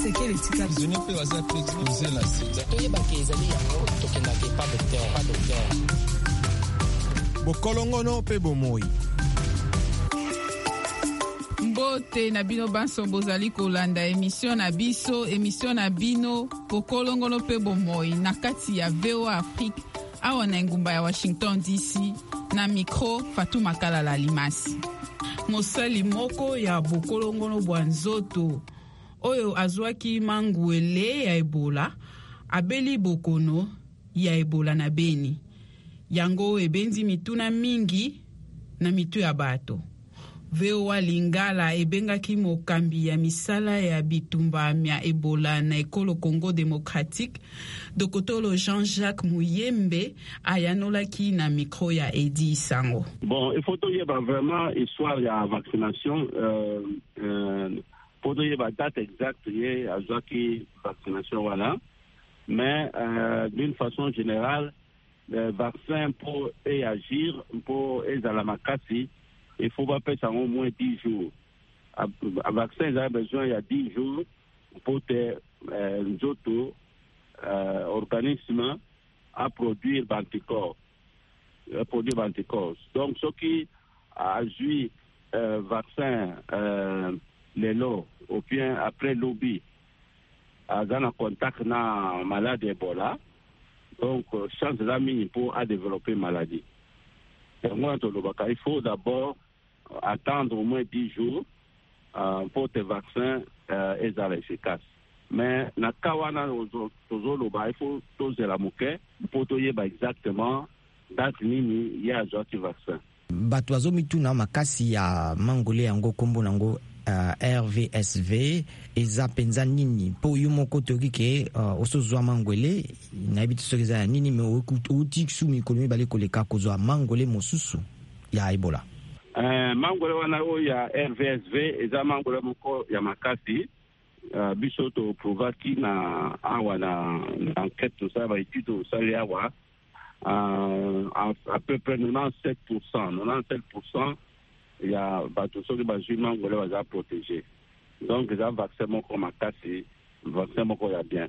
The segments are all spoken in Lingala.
Tshisekedi tika prisonnier pe baza pe exposé na sida toyebaka ezali yango tokendaka pas docteur bokolongono pe bomoi. Mbote na bino banso bozali kolanda émission na biso émission na bino bokolongono pe bomoi na kati ya VOA Afrique awa na ngumba ya Washington DC na micro Fatou Makala la Limasi. Mosali moko ya bokolongono bwanzoto oyo azwaki manguele ya Ebola abeli bokono ya Ebola na Beni. Yango ebenzi mituna mingi na mitu ya bato. VOA Lingala ebengaki mokambi ya misala ya bitumba mia Ebola na ekolo Congo démocratique Dokotolo Jean-Jacques Muyembe ayanolaki na micro ya Edi Sango. Bon, il faut dire vraiment histoire ya vaccination faut dire date exacte ye azwaki vaccination voilà, mais d'une façon générale le vaccin pour agir pour la makasi il faut pas passer au moins 10 jours. Un vaccin, il a besoin il y a 10 jours pour que l'autre organisme à produire d'anticorps. Donc, ceux qui ont eu vaccin les lots, ou bien après lobby, ont en contact avec la maladie Ebola, donc, chance d'amis pour développer maladie. Il faut d'abord attendre au moins 10 jours pour que le vaccin soit efficace. Mais na kawana il faut tozer la mouke pour toyer exactement date nini ya azwaki vaccin. Bato azomituna makasi ya mangole yango kombo nango RVSV eza penza nini po yo moko toki ke osozwa mangole na bitu sokeza nini me uti sumi kolmi bale koleka kozwa mangole mosusu ya Ebola. Mangole wana o ya RVSV eza mangole moko ya makasi biso to provaki na awa na enquête to ça va étude to ça ya wa à peu près 97% il y a bato soki bazwi mangole baza protégé. Donc eza vaccin moko makasi vaccin moko ya bien.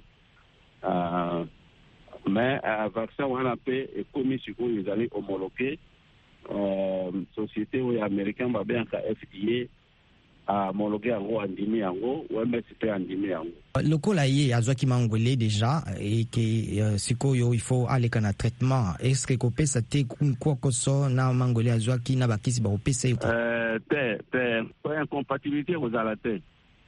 Mais vaccin wana pe ekomi sikoyo ezali homologué société américaine ba bien ka FDA homologué yango andimi yango OMS pe andimi yango. Lokola ye azwaki mangole déjà et que sikoyo il faut aller kana traitement est-ce que kopesa te kwa koso na mangole azwaki na bakisi ba kopesa yo te incompatibilité aux alates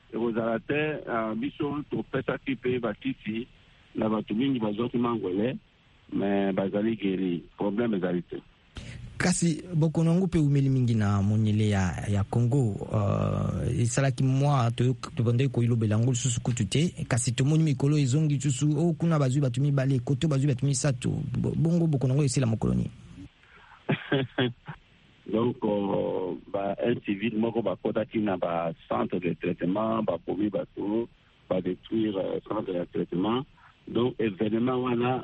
biso to pesa ki pe bakisi na batu mingi bazwaki mangole mais bazali guéri problème ezali te. Kasi bokono ngo pe umeli mingi na monyele ya Congo isalaki mwa to bande ko ilobela ngo susu kutute kasi to moni mikolo ezongi susu o kuna bazwi batumi bale koto bazwi batumi sato bongo bokono ngo esila mokoloni. Donc un civil moko bakota kina ba centre de traitement ba pomi bato ba détruire centre de traitement. Donc événement wana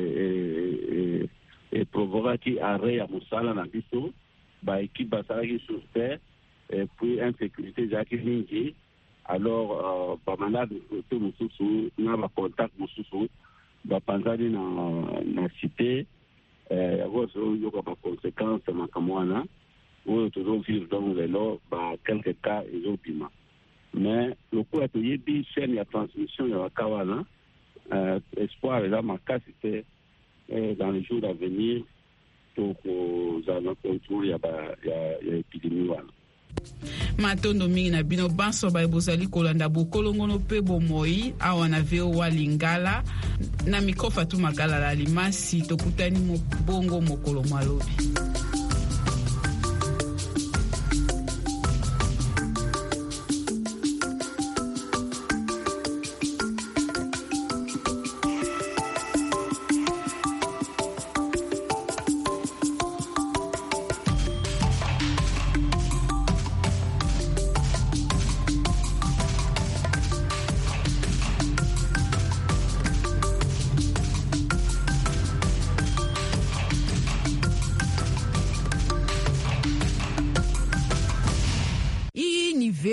et provoquer qui arrêt à Moussala na biso ba équipe basala qui sur terre et puis insécurité jaki mingi alors ba malade to mususu na ba contact mususu ba panzali na cité yagoso yo ba conséquences makamwana ou toujours vivre dans le lot ba quelques cas ezobima mais le coup a tenu bi chaîne ya transmission ya kawana espoir là makasite dans les jours à venir pour nous contrôler ya épidémie wana. Matondo mingi na bino banso ba ebozali kolanda bokolongono pe bomoi awa na VOA Lingala na micro Fatou Makala la Limasi tokutani bongo mokolo malobi.